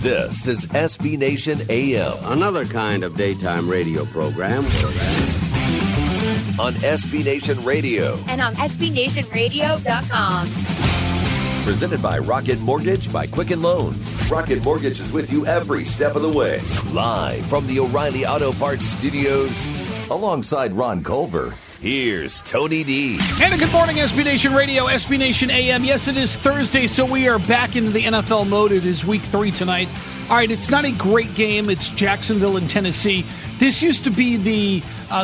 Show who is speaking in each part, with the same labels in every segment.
Speaker 1: This is SB Nation AM.
Speaker 2: Another kind of daytime radio program.
Speaker 1: On SB Nation Radio.
Speaker 3: And on SBNationRadio.com.
Speaker 1: Presented by Rocket Mortgage by Quicken Loans. Rocket Mortgage is with you every step of the way. Live from the O'Reilly Auto Parts Studios. Alongside Ron Culver, here's Tony D.
Speaker 4: And a good morning, SB Nation Radio, SB Nation AM. Yes, it is Thursday, so we are back into the NFL mode. It is week 3 tonight. All right, it's not a great game. It's Jacksonville and Tennessee. This used to be the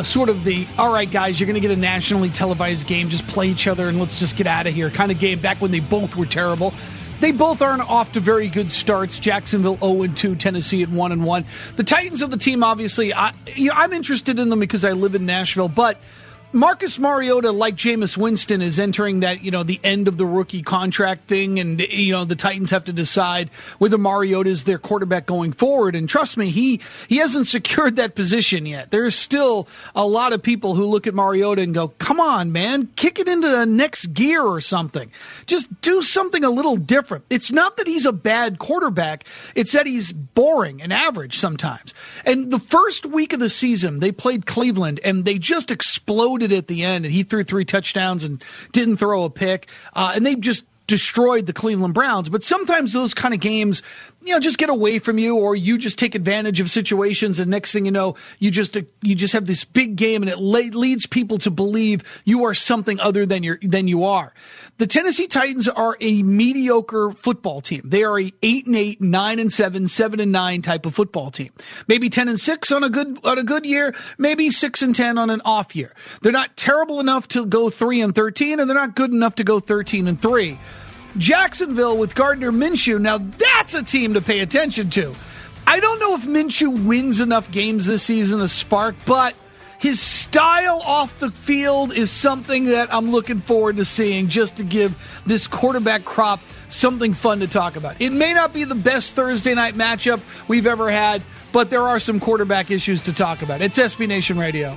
Speaker 4: all right, guys, you're going to get a nationally televised game. Just play each other and let's just get out of here kind of game back when they both were terrible. They both aren't off to very good starts. Jacksonville 0-2, Tennessee at 1-1. The Titans are the team, obviously. I'm interested in them because I live in Nashville, but Marcus Mariota, like Jameis Winston, is entering that, the end of the rookie contract thing, and, the Titans have to decide whether Mariota is their quarterback going forward. And trust me, he hasn't secured that position yet. There's still a lot of people who look at Mariota and go, come on, man, kick it into the next gear or something. Just do something a little different. It's not that he's a bad quarterback. It's that he's boring and average sometimes. And the first week of the season, they played Cleveland, and they just exploded at the end, and he threw 3 touchdowns and didn't throw a pick, and they just destroyed the Cleveland Browns. But sometimes those kind of games, just get away from you, or you just take advantage of situations, and next thing you know, you just have this big game, and it leads people to believe you are something other than you are. The Tennessee Titans are a mediocre football team. They are a 8-8, 9-7, 7-9 type of football team. Maybe 10-6 on a good year, maybe 6-10 on an off year. They're not terrible enough to go 3-13, and they're not good enough to go 13-3. Jacksonville with Gardner Minshew, now that's a team to pay attention to. I don't know if Minshew wins enough games this season to spark, but his style off the field is something that I'm looking forward to seeing, just to give this quarterback crop something fun to talk about. It may not be the best Thursday night matchup we've ever had, but there are some quarterback issues to talk about. It's SB Nation Radio.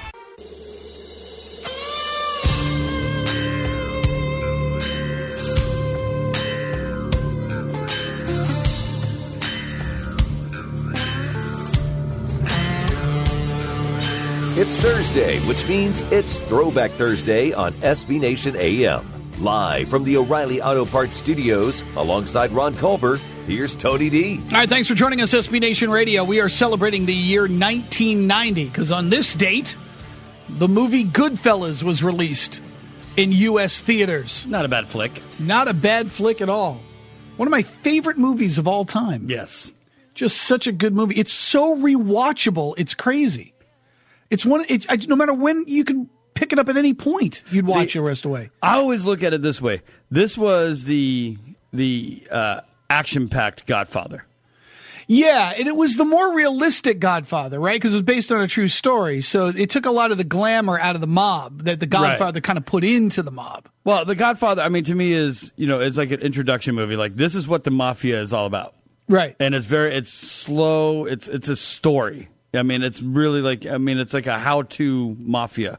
Speaker 1: It's Thursday, which means it's Throwback Thursday on SB Nation AM. Live from the O'Reilly Auto Parts Studios, alongside Ron Culver, here's Tony D.
Speaker 4: All right, thanks for joining us, SB Nation Radio. We are celebrating the year 1990, because on this date, the movie Goodfellas was released in U.S. theaters.
Speaker 5: Not a bad flick.
Speaker 4: Not a bad flick at all. One of my favorite movies of all time.
Speaker 5: Yes.
Speaker 4: Just such a good movie. It's so rewatchable, it's crazy. No matter when, you can pick it up at any point. You'd watch the rest away.
Speaker 5: I always look at it this way. This was the action-packed Godfather.
Speaker 4: Yeah, and it was the more realistic Godfather, right? Because it was based on a true story. So it took a lot of the glamour out of the mob that the Godfather kind of put into the mob.
Speaker 5: Well, the Godfather, to me, is it's like an introduction movie. Like, this is what the mafia is all about,
Speaker 4: right?
Speaker 5: And it's slow. It's a story. It's really it's like a how-to mafia.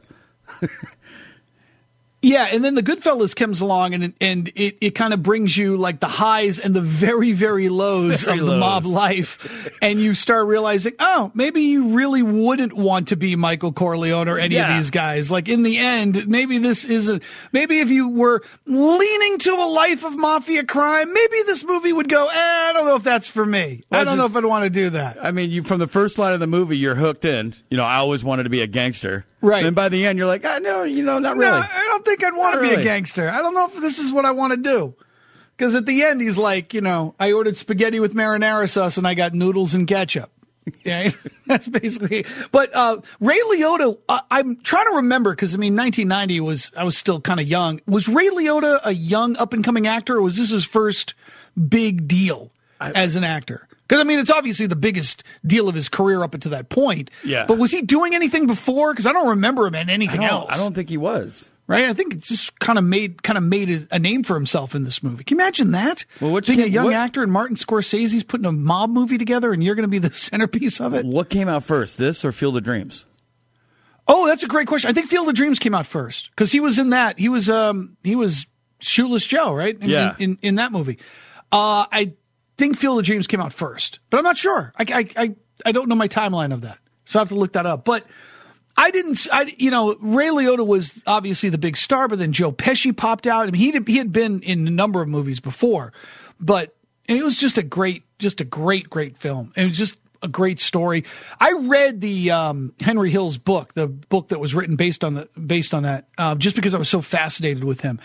Speaker 4: Yeah, and then the Goodfellas comes along, and it kind of brings you like the highs and the very, very lows the mob life, and you start realizing, maybe you really wouldn't want to be Michael Corleone or any of these guys. Like, in the end, maybe this isn't. Maybe if you were leaning to a life of mafia crime, maybe this movie would go, I don't know if that's for me. I don't know if I'd want to do that.
Speaker 5: From the first line of the movie, you're hooked in. I always wanted to be a gangster.
Speaker 4: Right.
Speaker 5: And by the end, you're like, no, not really.
Speaker 4: No, I don't think I'd want to be a gangster. I don't know if this is what I want to do. Because at the end, he's like, I ordered spaghetti with marinara sauce and I got noodles and ketchup. Yeah, that's basically it. But Ray Liotta, I'm trying to remember, because 1990 I was still kind of young. Was Ray Liotta a young up-and-coming actor, or was this his first big deal as an actor? Because, it's obviously the biggest deal of his career up until that point.
Speaker 5: Yeah.
Speaker 4: But was he doing anything before? Because I don't remember him in anything else.
Speaker 5: I don't think he was.
Speaker 4: Right? I think it just kind of made a name for himself in this movie. Can you imagine that?
Speaker 5: Well,
Speaker 4: being a young actor and Martin Scorsese's putting a mob movie together and you're going to be the centerpiece of it?
Speaker 5: What came out first, this or Field of Dreams?
Speaker 4: Oh, that's a great question. I think Field of Dreams came out first because he was in that. He was Shoeless Joe, right? In that movie. think Field of Dreams came out first, but I'm not sure. I don't know my timeline of that, so I have to look that up. But Ray Liotta was obviously the big star, but then Joe Pesci popped out. I mean, he had been in a number of movies before, but it was just a great film. It was just a great story. I read the Henry Hill's book, the book that was written based on that, just because I was so fascinated with him.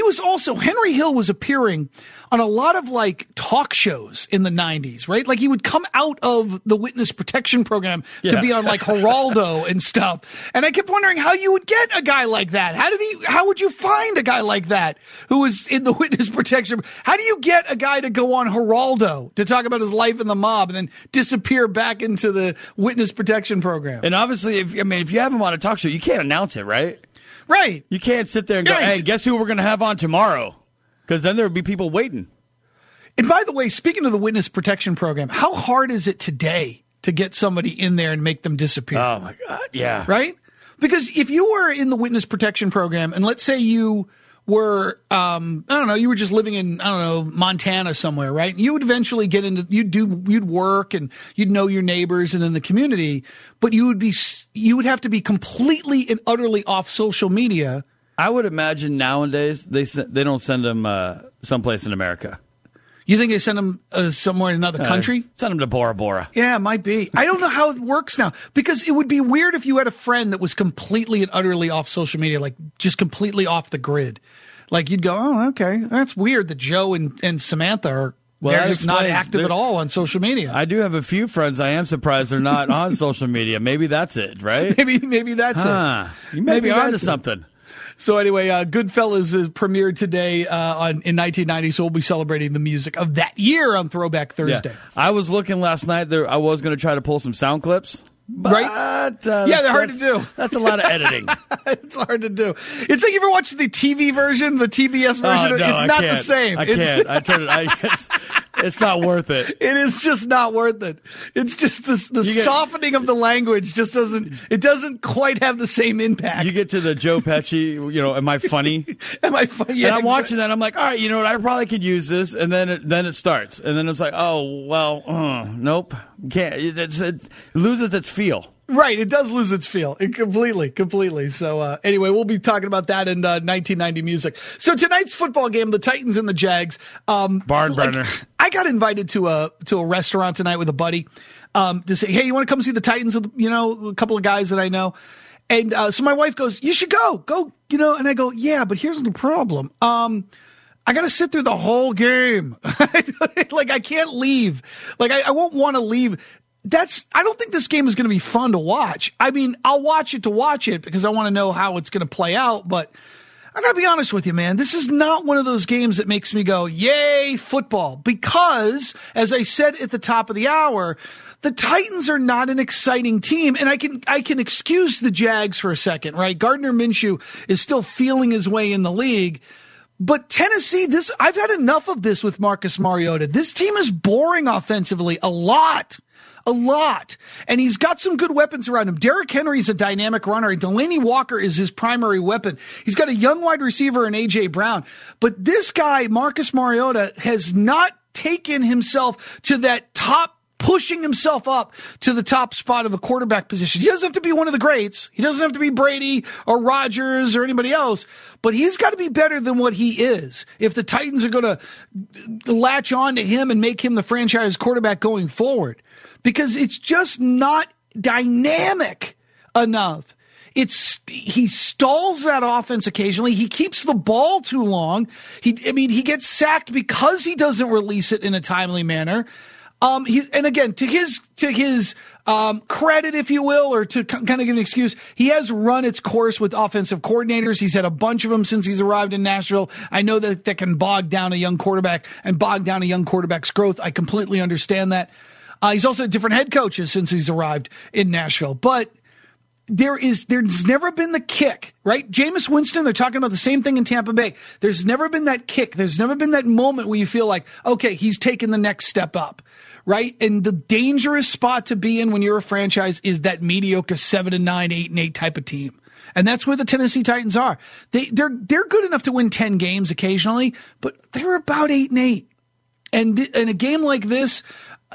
Speaker 4: Henry Hill was appearing on a lot of like talk shows in the 90s, right? Like he would come out of the witness protection program to be on like Geraldo and stuff. And I kept wondering how you would get a guy like that. How would you find a guy like that who was in the witness protection? How do you get a guy to go on Geraldo to talk about his life in the mob and then disappear back into the witness protection program?
Speaker 5: And obviously, if you have him on a talk show, you can't announce it, right?
Speaker 4: Right.
Speaker 5: You can't sit there and go, hey, guess who we're going to have on tomorrow? Because then there would be people waiting.
Speaker 4: And by the way, speaking of the witness protection program, how hard is it today to get somebody in there and make them disappear?
Speaker 5: Oh, my God. Yeah.
Speaker 4: Right? Because if you were in the witness protection program, and let's say you were, you were just living in, Montana somewhere, right? You would eventually get into, you'd work and you'd know your neighbors and in the community, but you would have to be completely and utterly off social media.
Speaker 5: I would imagine nowadays they don't send them someplace in America.
Speaker 4: You think they send them somewhere in another country?
Speaker 5: Send them to Bora Bora.
Speaker 4: Yeah, it might be. I don't know how it works now, because it would be weird if you had a friend that was completely and utterly off social media, like just completely off the grid. Like you'd go, oh, okay, that's weird that Joe and Samantha are they're just not active at all on social media.
Speaker 5: I do have a few friends. I am surprised they're not on social media. Maybe that's it, right?
Speaker 4: Maybe that's it.
Speaker 5: You may be onto something.
Speaker 4: So anyway, Goodfellas is premiered today in 1990, so we'll be celebrating the music of that year on Throwback Thursday.
Speaker 5: Yeah. I was looking last night. I was going to try to pull some sound clips. But,
Speaker 4: right? They're hard to do.
Speaker 5: That's a lot of editing.
Speaker 4: It's hard to do. It's like you ever watched the TV version, the TBS version?
Speaker 5: No,
Speaker 4: it's not the same.
Speaker 5: I can't. I turned it. It's not worth it.
Speaker 4: It is just not worth it. It's just the softening of the language just doesn't quite have the same impact.
Speaker 5: You get to the Joe Pesci, am I funny?
Speaker 4: Am I funny?
Speaker 5: Yeah, and I'm watching that. I'm like, all right, you know what? I probably could use this. And then it starts. And then it's like, oh, well, nope. Can't. It loses its feel.
Speaker 4: Right, it does lose its feel. Completely. So anyway, we'll be talking about that in 1990 music. So tonight's football game, the Titans and the Jags.
Speaker 5: Barn burner.
Speaker 4: I got invited to a restaurant tonight with a buddy to say, hey, you want to come see the Titans with a couple of guys that I know? And so my wife goes, you should go, and I go, yeah, but here's the problem. I got to sit through the whole game. Like I can't leave. Like I won't want to leave. I don't think this game is going to be fun to watch. I mean, I'll watch it to watch it because I want to know how it's going to play out. But I got to be honest with you, man. This is not one of those games that makes me go, yay, football. Because, as I said at the top of the hour, the Titans are not an exciting team. And I can excuse the Jags for a second, right? Gardner Minshew is still feeling his way in the league. But Tennessee, I've had enough of this with Marcus Mariota. This team is boring offensively a lot. And he's got some good weapons around him. Derrick Henry's a dynamic runner. Delaney Walker is his primary weapon. He's got a young wide receiver in A.J. Brown. But this guy, Marcus Mariota, has not taken himself to that top, pushing himself up to the top spot of a quarterback position. He doesn't have to be one of the greats. He doesn't have to be Brady or Rodgers or anybody else, but he's got to be better than what he is if the Titans are going to latch on to him and make him the franchise quarterback going forward. Because it's just not dynamic enough. He stalls that offense occasionally. He keeps the ball too long. He gets sacked because he doesn't release it in a timely manner. And again, to his credit, if you will, or to kind of give an excuse, he has run its course with offensive coordinators. He's had a bunch of them since he's arrived in Nashville. I know that can bog down a young quarterback and bog down a young quarterback's growth. I completely understand that. He's also had different head coaches since he's arrived in Nashville. But there's never been the kick, right? Jameis Winston, they're talking about the same thing in Tampa Bay. There's never been that kick. There's never been that moment where you feel like, okay, he's taken the next step up, right? And the dangerous spot to be in when you're a franchise is that mediocre 7-9, 8-8 type of team. And that's where the Tennessee Titans are. They're good enough to win 10 games occasionally, but they're about 8-8. And in a game like this,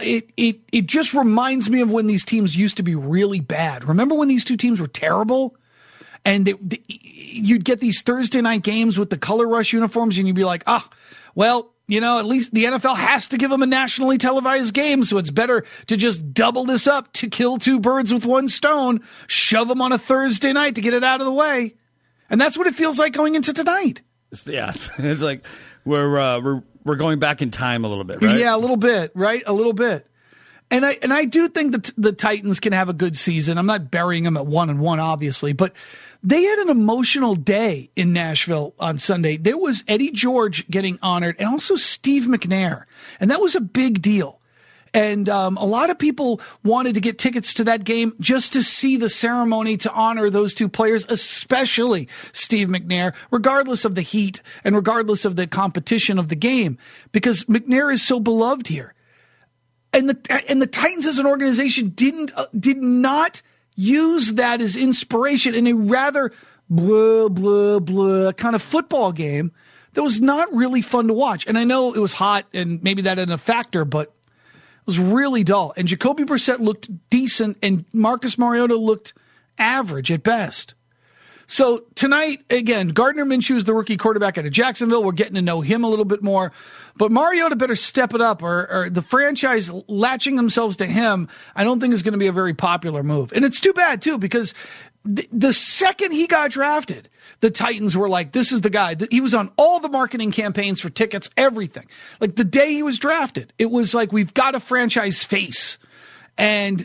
Speaker 4: it just reminds me of when these teams used to be really bad. Remember when these two teams were terrible? And you'd get these Thursday night games with the color rush uniforms, and you'd be like, well, at least the NFL has to give them a nationally televised game, so it's better to just double this up to kill two birds with one stone, shove them on a Thursday night to get it out of the way. And that's what it feels like going into tonight.
Speaker 5: Yeah, it's like we're going back in time a little bit, right?
Speaker 4: Yeah, a little bit, right? A little bit. And I do think that the Titans can have a good season. I'm not burying them at 1-1, obviously, but they had an emotional day in Nashville on Sunday. There was Eddie George getting honored and also Steve McNair, and that was a big deal. And a lot of people wanted to get tickets to that game just to see the ceremony to honor those two players, especially Steve McNair, regardless of the heat and regardless of the competition of the game, because McNair is so beloved here. And the Titans as an organization did not use that as inspiration in a rather blah, blah, blah kind of football game that was not really fun to watch. And I know it was hot and maybe that had a factor, but it was really dull. And Jacoby Brissett looked decent and Marcus Mariota looked average at best. So tonight, again, Gardner Minshew is the rookie quarterback out of Jacksonville. We're getting to know him a little bit more. But Mariota better step it up, or the franchise latching themselves to him, I don't think is going to be a very popular move. And it's too bad, too, because the second he got drafted, the Titans were like, this is the guy. He was on all the marketing campaigns for tickets, everything. Like the day he was drafted, it was like, we've got a franchise face. And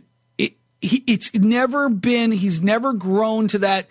Speaker 4: he's never grown to that.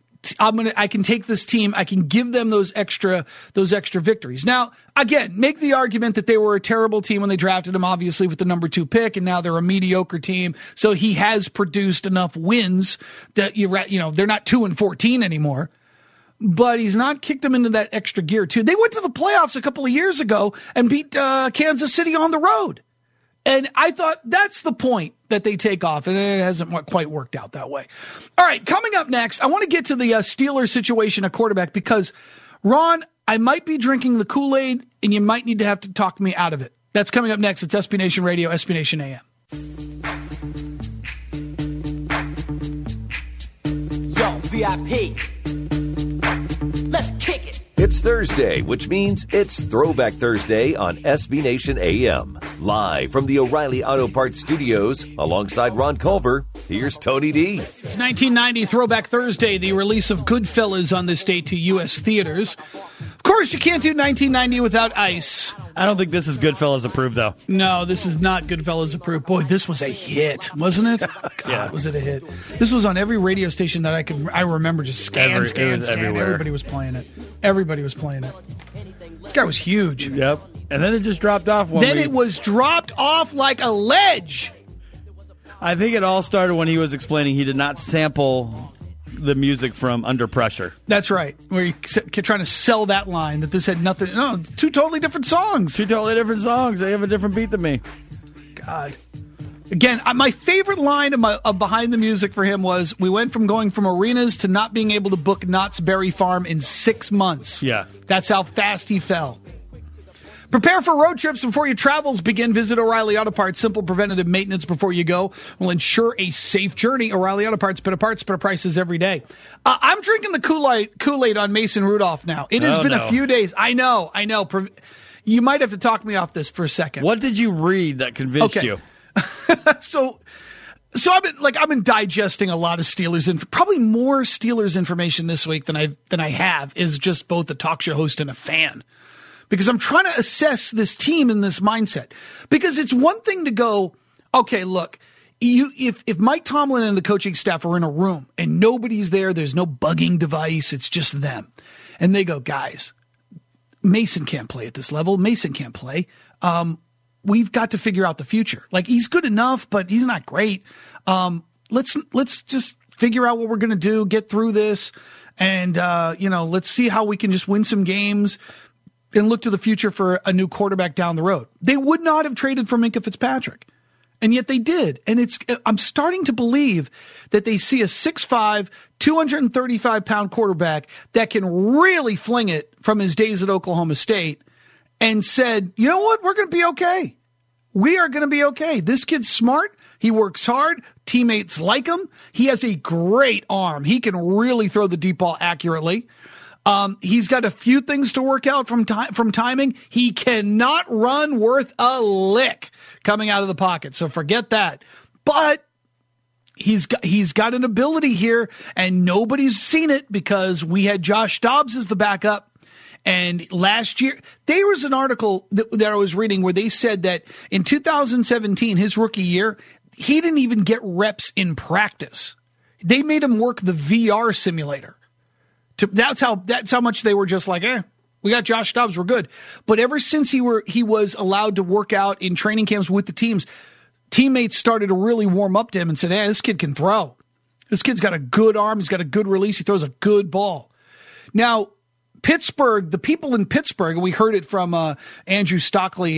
Speaker 4: I can take this team. I can give them those extra victories. Now, again, make the argument that they were a terrible team when they drafted him, obviously with the number 2 pick, and now they're a mediocre team. So he has produced enough wins that they're not 2-14 anymore. But he's not kicked them into that extra gear too. They went to the playoffs a couple of years ago and beat Kansas City on the road. And I thought that's the point that they take off, and it hasn't quite worked out that way. All right, coming up next, I want to get to the Steelers situation at quarterback because, Ron, I might be drinking the Kool-Aid, and you might need to have to talk me out of it. That's coming up next. It's SB Nation Radio, SB Nation AM.
Speaker 6: Yo, VIP. Let's kick it.
Speaker 1: It's Thursday, which means it's Throwback Thursday on SB Nation AM. Live from the O'Reilly Auto Parts Studios, alongside Ron Culver, here's Tony D.
Speaker 4: It's 1990 Throwback Thursday, the release of Goodfellas on this day to U.S. theaters. Of course, you can't do 1990 without Ice.
Speaker 5: I don't think this is Goodfellas approved, though.
Speaker 4: No, this is not Goodfellas approved. Boy, this was a hit, wasn't it? God,
Speaker 5: yeah.
Speaker 4: Was it a hit? This was on every radio station that I remember. Just scan.
Speaker 5: Everywhere.
Speaker 4: Everybody was playing it. This guy was huge.
Speaker 5: Yep. And then it just dropped off.
Speaker 4: It was dropped off like a ledge.
Speaker 5: I think it all started when he was explaining he did not sample the music from Under Pressure.
Speaker 4: That's right. Where you're trying to sell that line that this had nothing. No, two totally different songs.
Speaker 5: They have a different beat than me.
Speaker 4: God. Again, my favorite line of behind the music for him was, we went from going from arenas to not being able to book Knott's Berry Farm in 6 months.
Speaker 5: Yeah.
Speaker 4: That's how fast he fell. Prepare for road trips before your travels begin. Visit O'Reilly Auto Parts. Simple preventative maintenance before you go will ensure a safe journey. O'Reilly Auto Parts, better prices every day. I'm drinking the Kool-Aid on Mason Rudolph now. It has been a few days. I know. You might have to talk me off this for a second.
Speaker 5: What did you read that convinced you?
Speaker 4: So I've been digesting a lot of Steelers probably more Steelers information this week than I have is just both a talk show host and a fan. Because I'm trying to assess this team in this mindset. Because it's one thing to go, okay, look, if Mike Tomlin and the coaching staff are in a room and nobody's there, there's no bugging device, it's just them. And they go, guys, Mason can't play at this level. Mason can't play. We've got to figure out the future. Like, he's good enough, but he's not great. Let's just figure out what we're going to do, get through this, and let's see how we can just win some games and look to the future for a new quarterback down the road. They would not have traded for Minkah Fitzpatrick, and yet they did. And I'm starting to believe that they see a 6'5", 235-pound quarterback that can really fling it from his days at Oklahoma State. and said, you know what? We're going to be okay. We are going to be okay. This kid's smart. He works hard. Teammates like him. He has a great arm. He can really throw the deep ball accurately. He's got a few things to work out from timing. He cannot run worth a lick coming out of the pocket. So forget that. But he's got an ability here, and nobody's seen it because we had Josh Dobbs as the backup. And last year, there was an article that I was reading where they said that in 2017, his rookie year, he didn't even get reps in practice. They made him work the VR simulator. That's how much they were just like, we got Josh Dobbs, we're good. But ever since he was allowed to work out in training camps with the teams, teammates started to really warm up to him and said, this kid can throw. This kid's got a good arm. He's got a good release. He throws a good ball. Now, Pittsburgh, the people in Pittsburgh, and we heard it from Andrew Stocky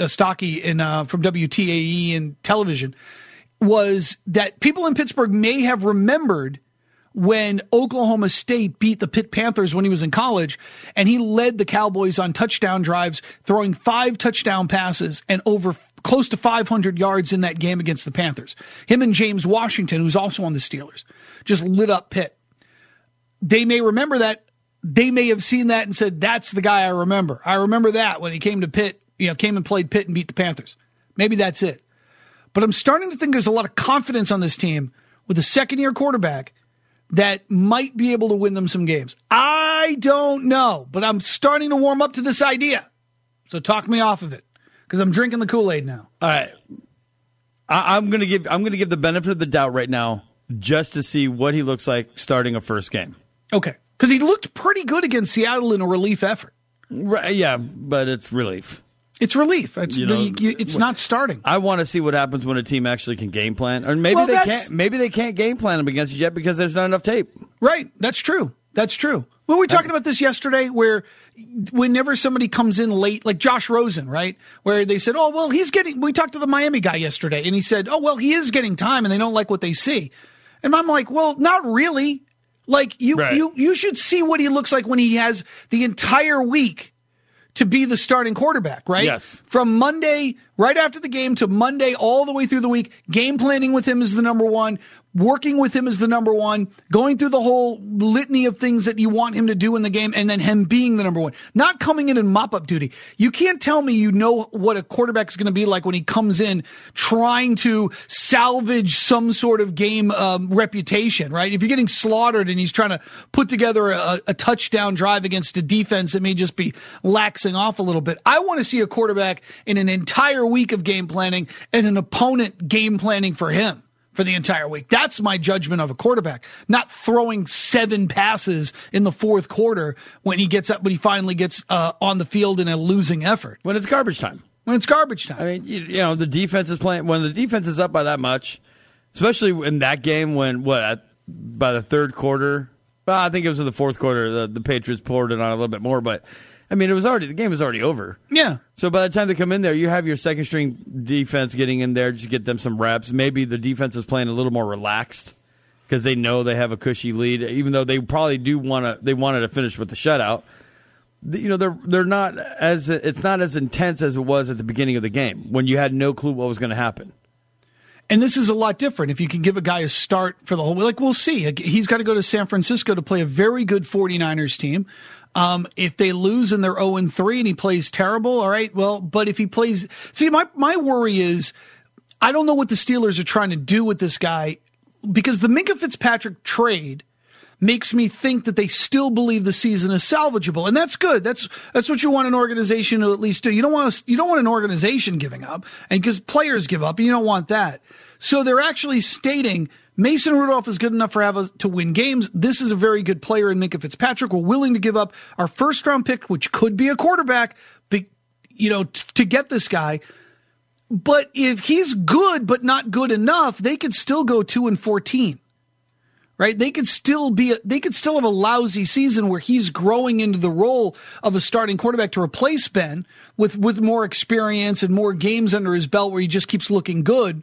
Speaker 4: from WTAE and television, was that people in Pittsburgh may have remembered when Oklahoma State beat the Pitt Panthers when he was in college, and he led the Cowboys on touchdown drives, throwing 5 touchdown passes and over close to 500 yards in that game against the Panthers. Him and James Washington, who's also on the Steelers, just lit up Pitt. They may remember that. They may have seen that and said, that's the guy I remember. I remember that when he came to Pitt, came and played Pitt and beat the Panthers. Maybe that's it. But I'm starting to think there's a lot of confidence on this team with a second-year quarterback that might be able to win them some games. I don't know, but I'm starting to warm up to this idea. So talk me off of it because I'm drinking the Kool-Aid now.
Speaker 5: All right. I'm going to give the benefit of the doubt right now just to see what he looks like starting a first game.
Speaker 4: Okay. Because he looked pretty good against Seattle in a relief effort.
Speaker 5: Right, yeah, but it's relief.
Speaker 4: It's relief. It's not starting.
Speaker 5: I want to see what happens when a team actually can game plan, or maybe they can't. Maybe they can't game plan them against you yet because there's not enough tape.
Speaker 4: Right. That's true. Well, we were talking about this yesterday, where whenever somebody comes in late, like Josh Rosen, right, where they said, "Oh, well, we talked to the Miami guy yesterday, and he said, "Oh, well, he is getting time, and they don't like what they see." And I'm like, "Well, not really." Like, you should see what he looks like when he has the entire week to be the starting quarterback, right?
Speaker 5: Yes.
Speaker 4: From Monday, right after the game, to Monday, all the way through the week, game planning with him is the number one, working with him is the number one, going through the whole litany of things that you want him to do in the game, and then him being the number one. Not coming in and mop-up duty. You can't tell me you know what a quarterback is going to be like when he comes in trying to salvage some sort of game reputation, right? If you're getting slaughtered and he's trying to put together a touchdown drive against a defense that may just be laxing off a little bit. I want to see a quarterback in an entire week of game planning and an opponent game planning for him for the entire week. That's my judgment of a quarterback, not throwing 7 passes in the fourth quarter when he finally gets on the field in a losing effort.
Speaker 5: When it's garbage time.
Speaker 4: I
Speaker 5: mean, the defense is playing, when the defense is up by that much, especially in that game by the third quarter, I think it was in the fourth quarter, the Patriots poured it on a little bit more, but I mean, the game was already over.
Speaker 4: Yeah.
Speaker 5: So by the time they come in there, you have your second string defense getting in there just to get them some reps. Maybe the defense is playing a little more relaxed because they know they have a cushy lead, even though they probably they wanted to finish with the shutout. They're not it's not as intense as it was at the beginning of the game when you had no clue what was going to happen.
Speaker 4: And this is a lot different. If you can give a guy a start for the whole, we'll see. He's got to go to San Francisco to play a very good 49ers team. If they lose and they're 0-3 and he plays terrible, all right, well, but if he plays, my worry is, I don't know what the Steelers are trying to do with this guy, because the Minkah Fitzpatrick trade makes me think that they still believe the season is salvageable, and that's good. That's what you want an organization to at least do. You don't want an organization giving up, and because players give up, and you don't want that. So they're actually stating Mason Rudolph is good enough to win games. This is a very good player in Minkah Fitzpatrick. We're willing to give up our first-round pick, which could be a quarterback, to get this guy. But if he's good but not good enough, they could still go 2-14. Right? They could still have a lousy season where he's growing into the role of a starting quarterback to replace Ben with more experience and more games under his belt where he just keeps looking good.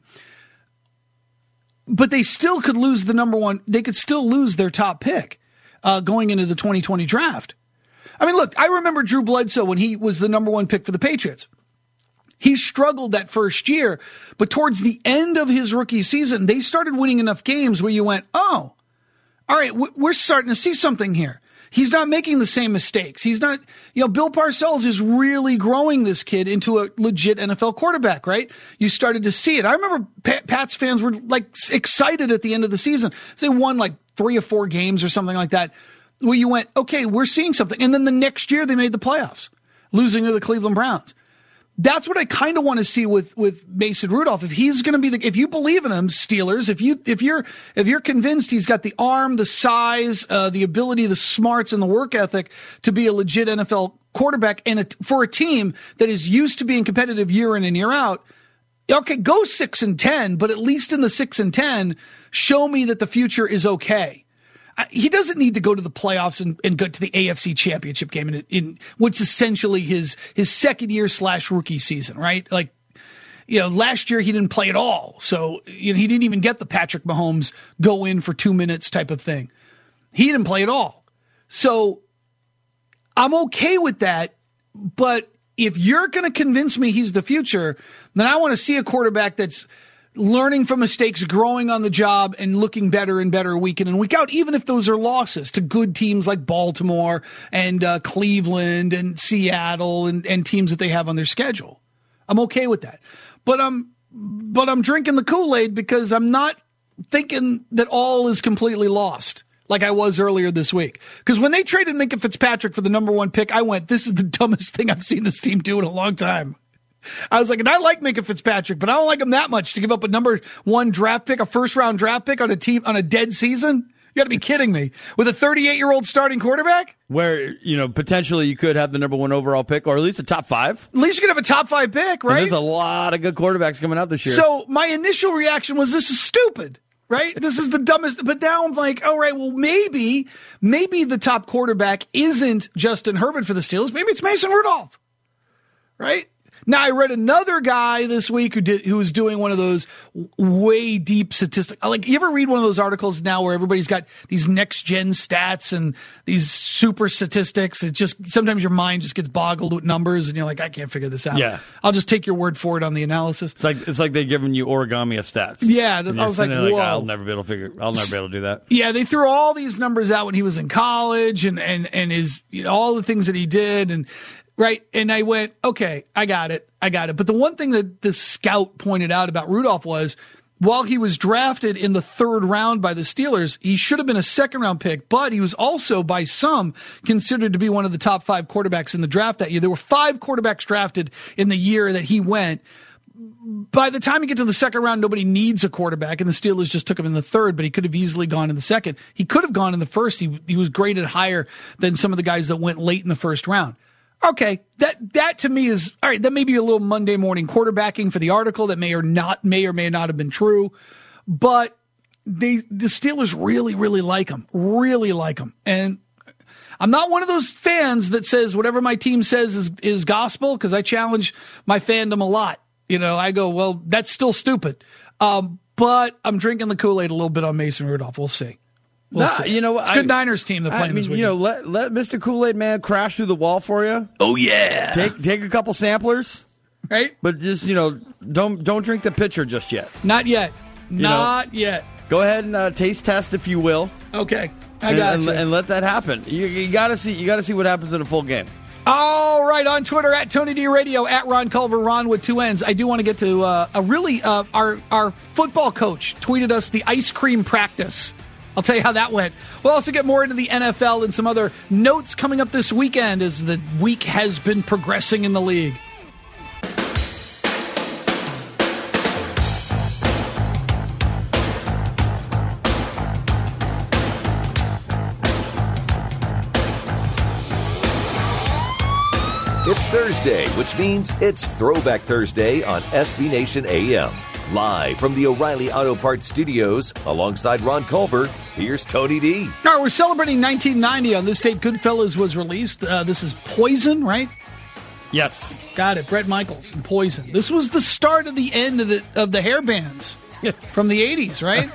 Speaker 4: But they still could lose the number one. They could still lose their top pick going into the 2020 draft. I mean, look, I remember Drew Bledsoe when he was the number 1 pick for the Patriots. He struggled that first year, but towards the end of his rookie season, they started winning enough games where you went, oh, all right, we're starting to see something here. He's not making the same mistakes. He's not, Bill Parcells is really growing this kid into a legit NFL quarterback, right? You started to see it. I remember Pats fans were like excited at the end of the season. They won like 3 or 4 games or something like that, where you went, okay, we're seeing something. And then the next year they made the playoffs, losing to the Cleveland Browns. That's what I kind of want to see with Mason Rudolph. If he's going to be if you believe in him, Steelers, if you're convinced he's got the arm, the size, the ability, the smarts, and the work ethic to be a legit NFL quarterback and for a team that is used to being competitive year in and year out, okay, go 6-10, but at least in the 6-10, show me that the future is okay. He doesn't need to go to the playoffs and go to the AFC Championship game in what's essentially his second year / rookie season, right? Like, last year he didn't play at all. So, he didn't even get the Patrick Mahomes go in for 2 minutes type of thing. He didn't play at all. So I'm okay with that. But if you're going to convince me he's the future, then I want to see a quarterback that's learning from mistakes, growing on the job, and looking better and better week in and week out, even if those are losses to good teams like Baltimore and Cleveland and Seattle and teams that they have on their schedule. I'm okay with that. But I'm drinking the Kool-Aid because I'm not thinking that all is completely lost like I was earlier this week. Because when they traded Minkah Fitzpatrick for the number 1 pick, I went, this is the dumbest thing I've seen this team do in a long time. I was like, and I like Minkah Fitzpatrick, but I don't like him that much to give up a number 1 draft pick, a first-round draft pick on a team on a dead season. You got to be kidding me. With a 38-year-old starting quarterback?
Speaker 5: Where, potentially you could have the number 1 overall pick, or at least a top 5.
Speaker 4: At least you could have a top 5 pick, right?
Speaker 5: And there's a lot of good quarterbacks coming out this year.
Speaker 4: So my initial reaction was, this is stupid, right? This is the dumbest. But now I'm like, all right, well, maybe the top quarterback isn't Justin Herbert for the Steelers. Maybe it's Mason Rudolph, right? Now, I read another guy this week who was doing one of those way deep statistics. Like, you ever read one of those articles now where everybody's got these next-gen stats and these super statistics? It just, sometimes your mind just gets boggled with numbers, and you're like, I can't figure this out.
Speaker 5: Yeah.
Speaker 4: I'll just take your word for it on the analysis.
Speaker 5: It's like they're giving you origami of stats.
Speaker 4: Yeah, I was like, whoa.
Speaker 5: I'll never be able to do that.
Speaker 4: Yeah, they threw all these numbers out when he was in college and his, all the things that he did, and right. And I went, okay, I got it. But the one thing that the scout pointed out about Rudolph was, while he was drafted in the 3rd round by the Steelers, he should have been a 2nd-round pick, but he was also by some considered to be one of the top 5 quarterbacks in the draft that year. There were 5 quarterbacks drafted in the year that he went. By the time you get to the 2nd round, nobody needs a quarterback, and the Steelers just took him in the 3rd, but he could have easily gone in the 2nd. He could have gone in the 1st. He was graded higher than some of the guys that went late in the 1st round. Okay, that to me is all right. That may be a little Monday morning quarterbacking for the article that may or may not have been true, but the Steelers really, really like him, and I'm not one of those fans that says whatever my team says is gospel, because I challenge my fandom a lot. I go, well, that's still stupid, but I'm drinking the Kool-Aid a little bit on Mason Rudolph. We'll see. It's a good Niners team that's playing this weekend.
Speaker 5: Let Mr. Kool-Aid Man crash through the wall for you.
Speaker 4: Oh, yeah.
Speaker 5: Take a couple samplers.
Speaker 4: Right?
Speaker 5: But just, don't drink the pitcher just yet.
Speaker 4: Not yet. Not yet.
Speaker 5: Go ahead and taste test, if you will.
Speaker 4: Okay. I got you.
Speaker 5: And let that happen. You got to see what happens in a full game.
Speaker 4: All right, on Twitter, at Tony D Radio, at Ron Culver, Ron with 2 N's. I do want to get to our football coach tweeted us the ice cream practice. I'll tell you how that went. We'll also get more into the NFL and some other notes coming up this weekend as the week has been progressing in the league.
Speaker 1: It's Thursday, which means it's Throwback Thursday on SB Nation AM. Live from the O'Reilly Auto Parts Studios, alongside Ron Culver, here's Tony D.
Speaker 4: All right, we're celebrating 1990. On this date, Goodfellas was released. This is Poison, right?
Speaker 5: Yes.
Speaker 4: Got it. Bret Michaels and Poison. This was the start of the end of the hair bands from the 80s, right?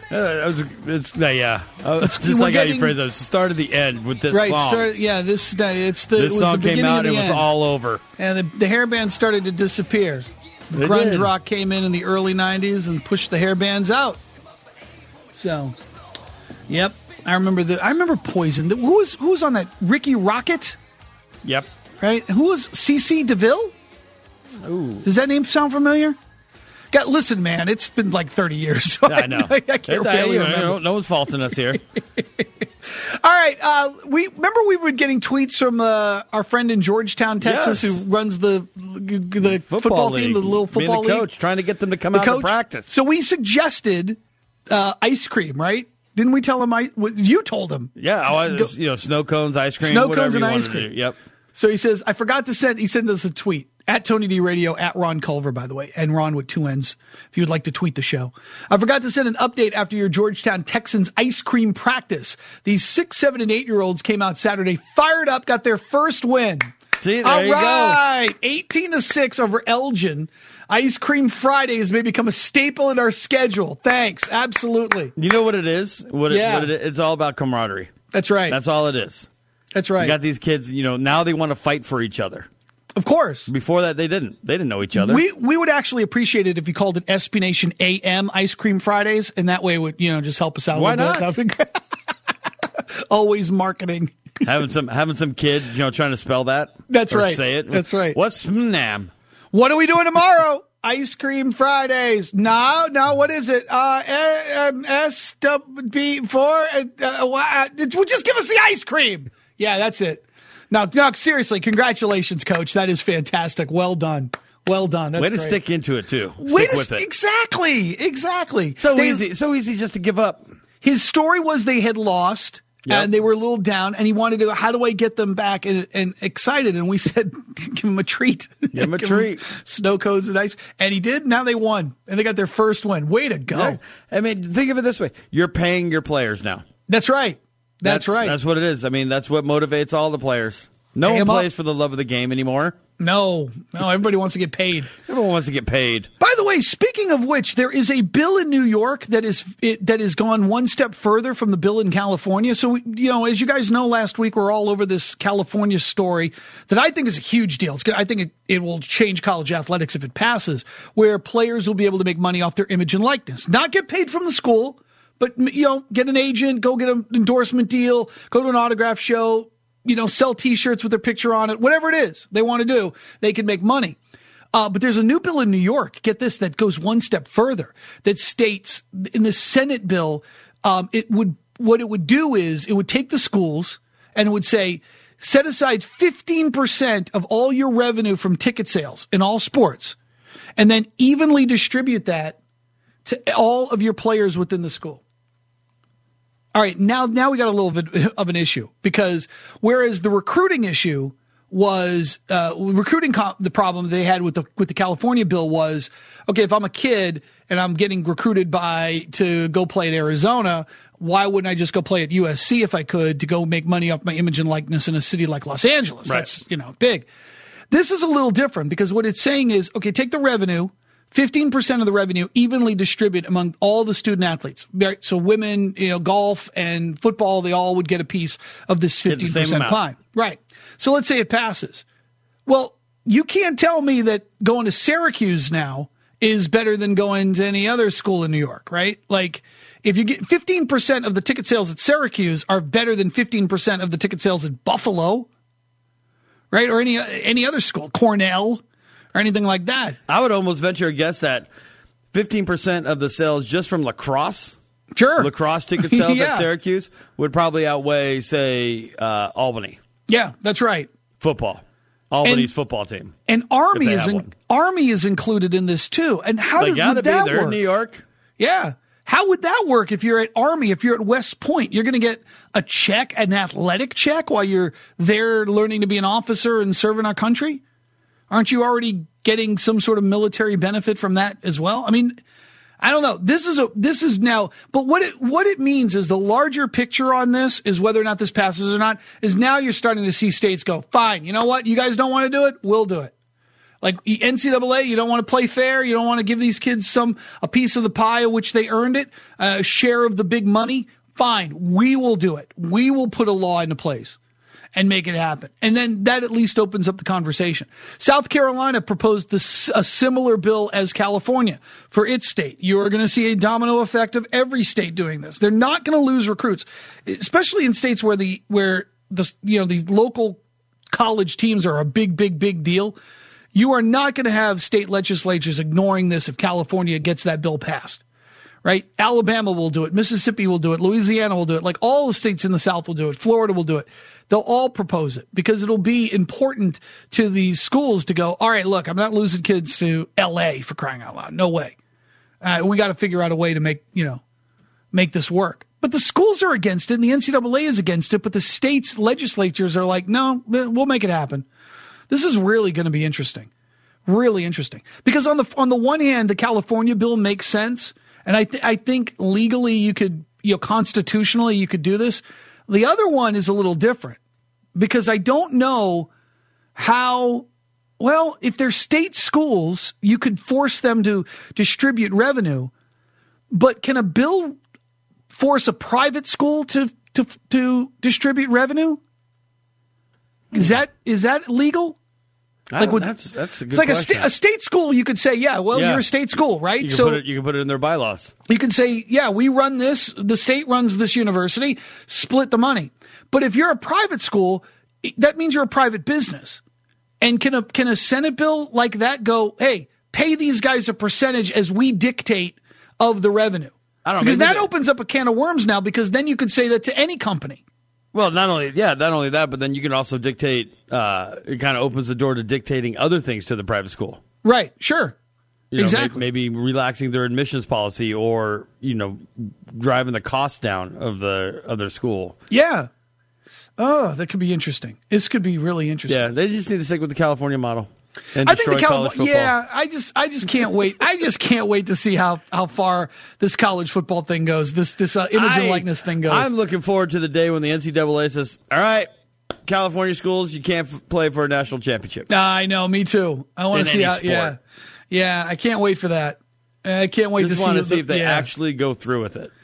Speaker 5: It's just like how you phrase it. It's the start of the end with this song.
Speaker 4: This
Speaker 5: song came out, it was all over.
Speaker 4: And the hair bands started to disappear. Grunge rock came in the early 90s and pushed the hair bands out. So, yep. I remember Poison. Who was on that? Ricky Rocket?
Speaker 5: Yep.
Speaker 4: Right? Who was CC DeVille?
Speaker 5: Ooh.
Speaker 4: Does that name sound familiar? Listen, man, it's been like 30 years. So
Speaker 5: I know.
Speaker 4: I can't really remember.
Speaker 5: No one's faulting us here.
Speaker 4: All right. We were getting tweets from our friend in Georgetown, Texas, who runs the football team, the little football league.
Speaker 5: Coach, trying to get them to come out to practice.
Speaker 4: So we suggested ice cream, right? Didn't we tell him? You told him.
Speaker 5: Yeah, snow cones, ice cream,
Speaker 4: snow cones and ice cream.
Speaker 5: Yep.
Speaker 4: So he says, I forgot to send. He sent us a tweet. At Tony D Radio, at Ron Culver, by the way, and Ron with 2 N's, if you would like to tweet the show. I forgot to send an update after your Georgetown Texans ice cream practice. These 6, 7, and 8-year-olds came out Saturday, fired up, got their first win.
Speaker 5: See, there you go.
Speaker 4: 18-6 over Elgin. Ice Cream Fridays may become a staple in our schedule. Thanks. Absolutely.
Speaker 5: You know what it is? What it is? It's all about camaraderie.
Speaker 4: That's right.
Speaker 5: That's all it is.
Speaker 4: That's right.
Speaker 5: You got these kids, now they want to fight for each other.
Speaker 4: Of course.
Speaker 5: Before that, they didn't. They didn't know each other.
Speaker 4: We would actually appreciate it if you called it SB Nation AM Ice Cream Fridays, and that way it would just help us out.
Speaker 5: Why
Speaker 4: a little
Speaker 5: not?
Speaker 4: Bit. That would be always marketing.
Speaker 5: having some kid, trying to spell that.
Speaker 4: That's
Speaker 5: or
Speaker 4: right.
Speaker 5: Say it.
Speaker 4: That's right.
Speaker 5: What's Nam?
Speaker 4: What are we doing tomorrow? Ice Cream Fridays. No. What is it? SWB4. Just give us the ice cream. Yeah, that's it. Now, seriously, congratulations, Coach. That is fantastic. Well done. That's
Speaker 5: way to
Speaker 4: great.
Speaker 5: stick into it too. Stick with it.
Speaker 4: Exactly.
Speaker 5: So easy just to give up.
Speaker 4: His story was they had lost.
Speaker 5: Yep.
Speaker 4: And they were a little down, and he wanted to, how do I get them back and excited? And we said, give him a treat.
Speaker 5: Give him a treat.
Speaker 4: Snow cones and ice. And he did. Now they won, and they got their first win. Way to go.
Speaker 5: Yeah. I mean, think of it this way. You're paying your players now.
Speaker 4: That's right. That's right.
Speaker 5: That's what it is. I mean, that's what motivates all the players. No one plays for the love of the game anymore.
Speaker 4: No, everybody wants to get paid.
Speaker 5: Everyone wants to get paid.
Speaker 4: By the way, speaking of which, there is a bill in New York that has gone one step further from the bill in California. So, as you guys know, last week we're all over this California story that I think is a huge deal. I think it will change college athletics if it passes, where players will be able to make money off their image and likeness, not get paid from the school, but get an agent, go get an endorsement deal, go to an autograph show. Sell T-shirts with their picture on it, whatever it is they want to do, they can make money. But there's a new bill in New York, get this, that goes one step further, that states in the Senate bill, what it would do is it would take the schools and it would say, set aside 15% of all your revenue from ticket sales in all sports, and then evenly distribute that to all of your players within the school. All right, now we got a little bit of an issue, because whereas the recruiting issue was the problem they had with the California bill was, okay, if I'm a kid and I'm getting recruited to go play at Arizona, why wouldn't I just go play at USC if I could, to go make money off my image and likeness in a city like Los Angeles?
Speaker 5: Right.
Speaker 4: That's big. This is a little different, because what it's saying is, okay, take the revenue. 15% of the revenue evenly distribute among all the student athletes. Right? So women, golf and football, they all would get a piece of this 15% pie. Right. So let's say it passes. Well, you can't tell me that going to Syracuse now is better than going to any other school in New York, right? Like, if you get 15% of the ticket sales at Syracuse are better than 15% of the ticket sales at Buffalo, right? Or any other school, Cornell, or anything like that.
Speaker 5: I would almost venture a guess that 15% of the sales just from lacrosse, lacrosse ticket sales at Syracuse would probably outweigh, say, Albany.
Speaker 4: Yeah, that's right.
Speaker 5: Football. Albany's football team.
Speaker 4: And Army is included in this too. And how would that work?
Speaker 5: They're in New York.
Speaker 4: Yeah. How would that work if you're at Army, if you're at West Point? You're going to get a check, an athletic check, while you're there learning to be an officer and serving our country? Aren't you already getting some sort of military benefit from that as well? I mean, I don't know. This is now, but what it means is, the larger picture on this is, whether or not this passes or not, is now you're starting to see states go, fine, you know what? You guys don't want to do it? We'll do it. Like NCAA, you don't want to play fair. You don't want to give these kids a piece of the pie of which they earned it, a share of the big money. Fine, we will do it. We will put a law into place and make it happen. And then that at least opens up the conversation. South Carolina proposed a similar bill as California for its state. You are going to see a domino effect of every state doing this. They're not going to lose recruits, especially in states where the local college teams are a big deal. You are not going to have state legislatures ignoring this if California gets that bill passed, right? Alabama will do it. Mississippi will do it. Louisiana will do it. Like all the states in the South will do it. Florida will do it. They'll all propose it because it'll be important to these schools to go, all right, look, I'm not losing kids to L.A. for crying out loud. No way. We got to figure out a way to make this work. But the schools are against it, and the NCAA is against it, but the states' legislatures are like, no, we'll make it happen. This is really going to be interesting. Really interesting. Because on the one hand, the California bill makes sense, and I think legally you could, constitutionally you could do this. The other one is a little different because I don't know how, if they're state schools, you could force them to distribute revenue, but can a bill force a private school to distribute revenue? Is that legal?
Speaker 5: That's a good
Speaker 4: it's like
Speaker 5: question.
Speaker 4: a state school. You could say, you're a state school, right?
Speaker 5: You can put it in their bylaws.
Speaker 4: You can say, we run this. The state runs this university. Split the money. But if you're a private school, that means you're a private business. And can a Senate bill like that go, hey, pay these guys a percentage as we dictate of the revenue?
Speaker 5: I don't know.
Speaker 4: Because that opens up a can of worms now. Because then you could say that to any company.
Speaker 5: Well, not only that, but then you can also dictate. It kind of opens the door to dictating other things to the private school.
Speaker 4: Right. Sure. Exactly.
Speaker 5: Maybe relaxing their admissions policy, or driving the cost down of their school.
Speaker 4: Yeah. Oh, that could be interesting. This could be really interesting.
Speaker 5: Yeah, they just need to stick with the California model. And
Speaker 4: I think the
Speaker 5: college football.
Speaker 4: Yeah, I just can't wait. I just can't wait to see how far this college football thing goes. This image and likeness thing goes.
Speaker 5: I'm looking forward to the day when the NCAA says, "All right, California schools, you can't play for a national championship."
Speaker 4: I know, me too. I want to see how.
Speaker 5: Sport.
Speaker 4: Yeah. I can't wait for that. I can't wait to see
Speaker 5: if they actually go through with it.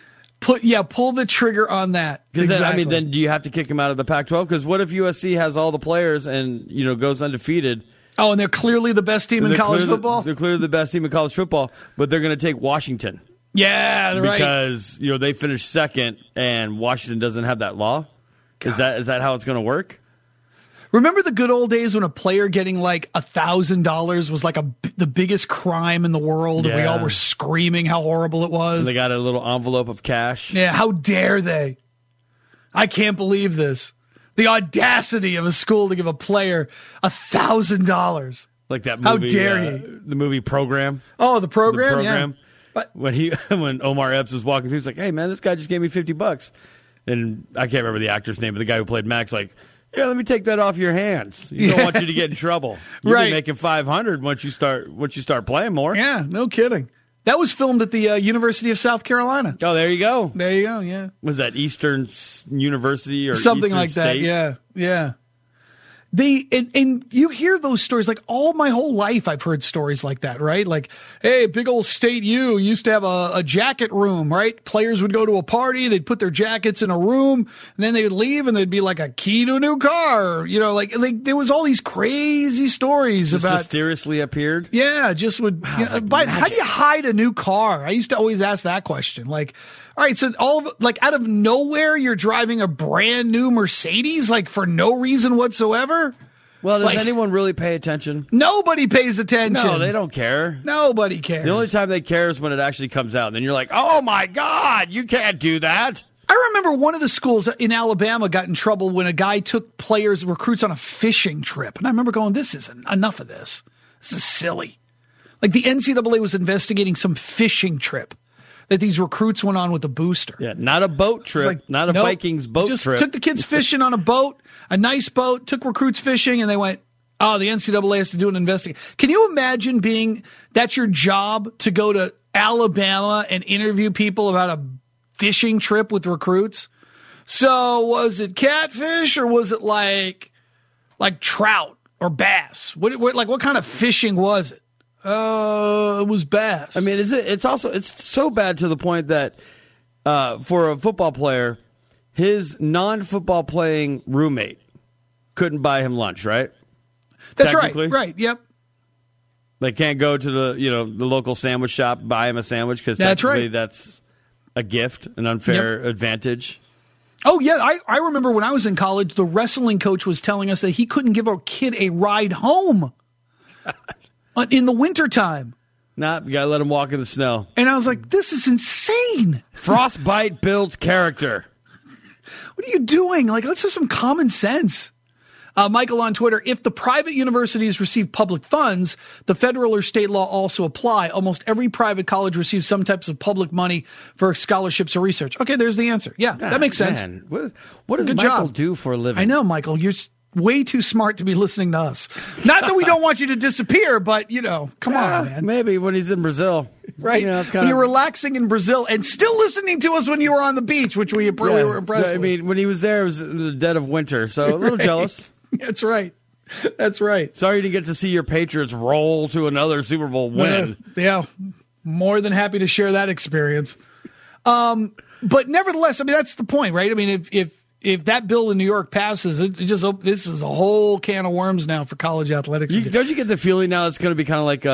Speaker 4: Pull the trigger on that. Exactly.
Speaker 5: Then do you have to kick them out of the Pac-12? Because what if USC has all the players and goes undefeated?
Speaker 4: Oh, and they're clearly the best team in college football?
Speaker 5: They're clearly the best team in college football, but they're going to take Washington.
Speaker 4: Yeah, right.
Speaker 5: Because, they finished second and Washington doesn't have that law. God. Is that how it's going to work?
Speaker 4: Remember the good old days when a player getting like $1,000 was like the biggest crime in the world, and we all were screaming how horrible it was?
Speaker 5: And they got a little envelope of cash.
Speaker 4: Yeah, how dare they? I can't believe this. The audacity of a school to give a player $1,000.
Speaker 5: Like that movie.
Speaker 4: How dare you?
Speaker 5: The movie Program.
Speaker 4: Oh, the program? Yeah.
Speaker 5: But when Omar Epps was walking through, he's like, "Hey man, this guy just gave me $50." And I can't remember the actor's name, but the guy who played Max, like, "Yeah, let me take that off your hands. You don't want you to get in trouble. You'll be making $500 once you start playing more."
Speaker 4: Yeah, no kidding. That was filmed at the University of South Carolina.
Speaker 5: Oh, there you go.
Speaker 4: There you go, yeah.
Speaker 5: Was that Eastern University or
Speaker 4: something
Speaker 5: Eastern
Speaker 4: like
Speaker 5: State?
Speaker 4: that? Yeah. And you hear those stories, like all my whole life I've heard stories like that, right? Like, hey, big old State U used to have a jacket room, right? Players would go to a party, they'd put their jackets in a room, and then they would leave and they'd be like a key to a new car. Like there was all these crazy stories
Speaker 5: just
Speaker 4: about
Speaker 5: mysteriously appeared.
Speaker 4: Yeah, just would. How do you hide a new car? I used to always ask that question. Like, all right, so out of nowhere, you're driving a brand new Mercedes, like for no reason whatsoever.
Speaker 5: Well, does anyone really pay attention?
Speaker 4: Nobody pays attention.
Speaker 5: No, they don't care.
Speaker 4: Nobody cares.
Speaker 5: The only time they care is when it actually comes out. And then you're like, oh my God, you can't do that.
Speaker 4: I remember one of the schools in Alabama got in trouble when a guy took recruits on a fishing trip. And I remember going, this is enough of this. This is silly. Like the NCAA was investigating some fishing trip that these recruits went on with a booster.
Speaker 5: Yeah, not a boat trip, not a Vikings boat
Speaker 4: just
Speaker 5: trip.
Speaker 4: Took the kids fishing on a boat, a nice boat, took recruits fishing, and they went, oh, the NCAA has to do an investigation. Can you imagine that's your job to go to Alabama and interview people about a fishing trip with recruits? So was it catfish or was it like trout? or bass? What kind of fishing was it? It was bass.
Speaker 5: I mean, it's so bad to the point that for a football player, his non-football playing roommate couldn't buy him lunch, right?
Speaker 4: That's right. Right. Yep.
Speaker 5: They can't go to the local sandwich shop, buy him a sandwich because technically that's a gift, an unfair advantage.
Speaker 4: Oh, yeah. I remember when I was in college, the wrestling coach was telling us that he couldn't give a kid a ride home in the wintertime.
Speaker 5: Nah, you got to let him walk in the snow.
Speaker 4: And I was like, this is insane.
Speaker 5: Frostbite builds character.
Speaker 4: What are you doing? Like, let's have some common sense. Michael on Twitter, if the private universities receive public funds, the federal or state law also apply. Almost every private college receives some types of public money for scholarships or research. Okay, there's the answer. Yeah, that makes sense.
Speaker 5: Man, what does Michael do for a living?
Speaker 4: I know, Michael. You're way too smart to be listening to us. Not that we don't want you to disappear, but, come on, man.
Speaker 5: Maybe when he's in Brazil.
Speaker 4: Right. When you're relaxing in Brazil and still listening to us when you were on the beach, which we really were impressed with.
Speaker 5: I mean, when he was there, it was in the dead of winter, so a little jealous.
Speaker 4: That's right. That's right.
Speaker 5: Sorry you didn't get to see your Patriots roll to another Super Bowl win.
Speaker 4: Yeah. More than happy to share that experience. But nevertheless, I mean, that's the point, right? I mean, if that bill in New York passes, this is a whole can of worms now for college athletics.
Speaker 5: Don't you get the feeling now it's going to be kind of like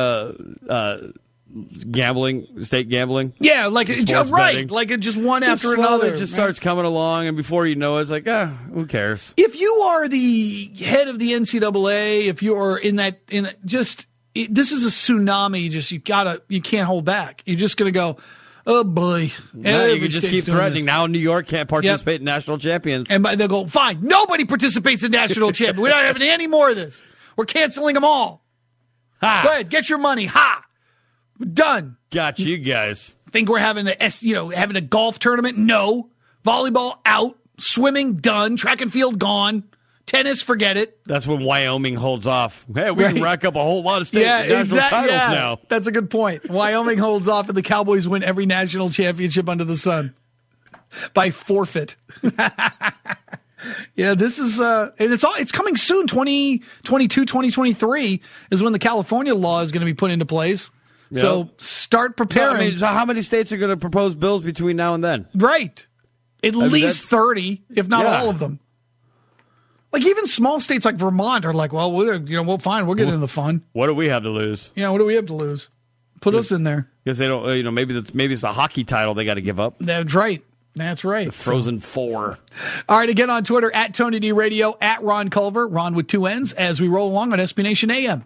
Speaker 5: gambling, state gambling?
Speaker 4: Yeah, like just one after another.
Speaker 5: It just starts coming along, and before you know it, it's like, who cares?
Speaker 4: If you are the head of the NCAA, if you are this is a tsunami. You can't hold back. You're just going to go, oh boy.
Speaker 5: No, you can just keep threatening. Now New York can't participate in national champions.
Speaker 4: And they'll go, fine, nobody participates in national champions. We're not having any more of this. We're canceling them all. Ha. Go ahead, get your money. Ha. Done.
Speaker 5: Got you guys.
Speaker 4: Think we're having having a golf tournament? No. Volleyball out. Swimming done. Track and field gone. Tennis, forget it.
Speaker 5: That's when Wyoming holds off. Hey, we can rack up a whole lot of state national titles now.
Speaker 4: That's a good point. Wyoming holds off, and the Cowboys win every national championship under the sun by forfeit. Yeah, this is and it's coming soon. 2022, 2023 is when the California law is going to be put into place. Yep. So start preparing.
Speaker 5: So how many states are going to propose bills between now and then?
Speaker 4: Right. At least 30, if not all of them. Like even small states like Vermont are like, well, we'll fine. We'll get into the fun.
Speaker 5: What do we have to lose?
Speaker 4: Yeah, what do we have to lose? Put us in there.
Speaker 5: Because they don't, maybe it's the hockey title they got to give up.
Speaker 4: That's right. That's right.
Speaker 5: The Frozen Four.
Speaker 4: All right, again on Twitter, at Tony D Radio, at Ron Culver, Ron with two N's, as we roll along on SB Nation AM.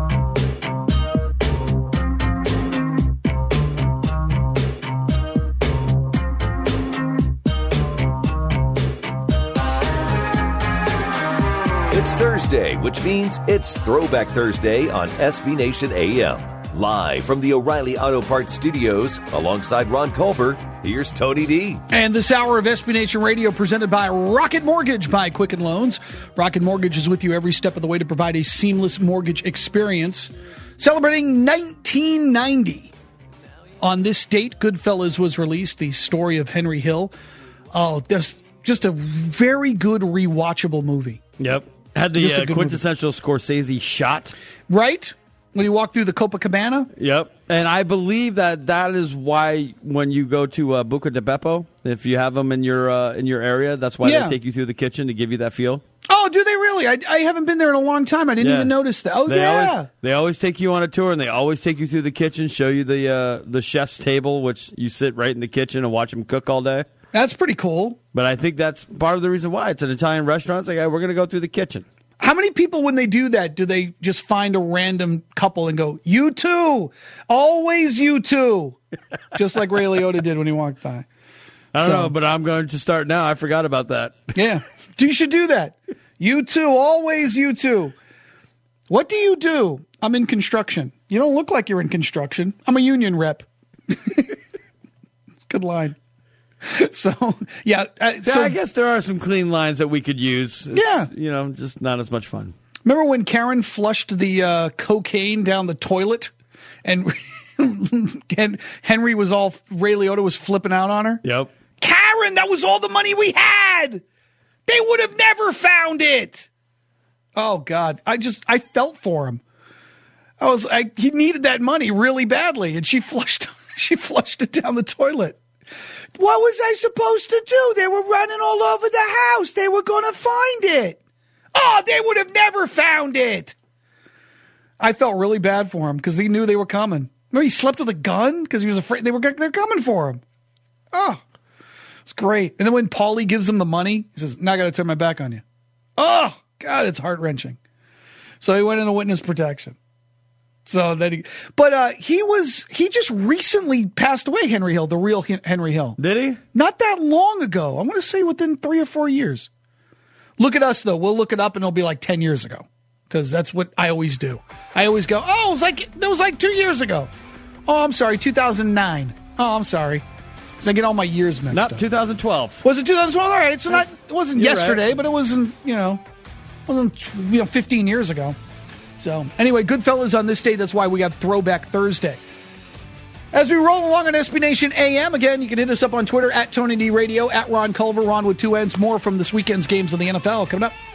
Speaker 1: It's Thursday, which means it's Throwback Thursday on SB Nation AM. Live from the O'Reilly Auto Parts Studios, alongside Ron Culver, here's Tony D.
Speaker 4: And this hour of SB Nation Radio presented by Rocket Mortgage by Quicken Loans. Rocket Mortgage is with you every step of the way to provide a seamless mortgage experience. Celebrating 1990. On this date, Goodfellas was released, the story of Henry Hill. Oh, that's just a very good rewatchable movie.
Speaker 5: Yep. Had the quintessential Scorsese shot.
Speaker 4: Right? When you walk through the Copacabana?
Speaker 5: Yep. And I believe that is why when you go to Buca di Beppo, if you have them in your area, that's why they take you through the kitchen to give you that feel.
Speaker 4: Oh, do they really? I haven't been there in a long time. I didn't even notice that. Oh,
Speaker 5: They always take you on a tour, and they always take you through the kitchen, show you the chef's table, which you sit right in the kitchen and watch them cook all day.
Speaker 4: That's pretty cool.
Speaker 5: But I think that's part of the reason why. It's an Italian restaurant. It's like, we're going to go through the kitchen.
Speaker 4: How many people, when they do that, do they just find a random couple and go, you too, always you too, just like Ray Liotta did when he walked by?
Speaker 5: I don't know, but I'm going to start now. I forgot about that.
Speaker 4: Yeah, you should do that. You too, always you too. What do you do? I'm in construction. You don't look like you're in construction. I'm a union rep. It's a good line. So, yeah.
Speaker 5: I guess there are some clean lines that we could use. It's, just not as much fun.
Speaker 4: Remember when Karen flushed the cocaine down the toilet and Henry was Ray Liotta was flipping out on her?
Speaker 5: Yep.
Speaker 4: Karen, that was all the money we had. They would have never found it. Oh, God. I felt for him. He needed that money really badly, and she flushed it down the toilet. What was I supposed to do? They were running all over the house. They were going to find it. Oh, they would have never found it. I felt really bad for him because he knew they were coming. Remember, he slept with a gun because he was afraid they're coming for him. Oh, it's great. And then when Paulie gives him the money, he says, now I got to turn my back on you. Oh, God, it's heart-wrenching. So he went into witness protection. So that he just recently passed away, Henry Hill, the real Henry Hill.
Speaker 5: Did he?
Speaker 4: Not that long ago. I want to say within 3 or 4 years. Look at us, though. We'll look it up, and it'll be like 10 years ago. Because that's what I always do. I always go, that was like 2 years ago. Oh, I'm sorry, 2009. Oh, I'm sorry. Because I get all my years mixed up.
Speaker 5: 2012.
Speaker 4: Was it 2012? All right, so it wasn't yesterday,
Speaker 5: right.
Speaker 4: But it wasn't 15 years ago. So, anyway, Goodfellas on this day. That's why we got Throwback Thursday. As we roll along on SB Nation AM, again, you can hit us up on Twitter at Tony D Radio, at Ron Culver, Ron with 2 N's. More from this weekend's games of the NFL coming up.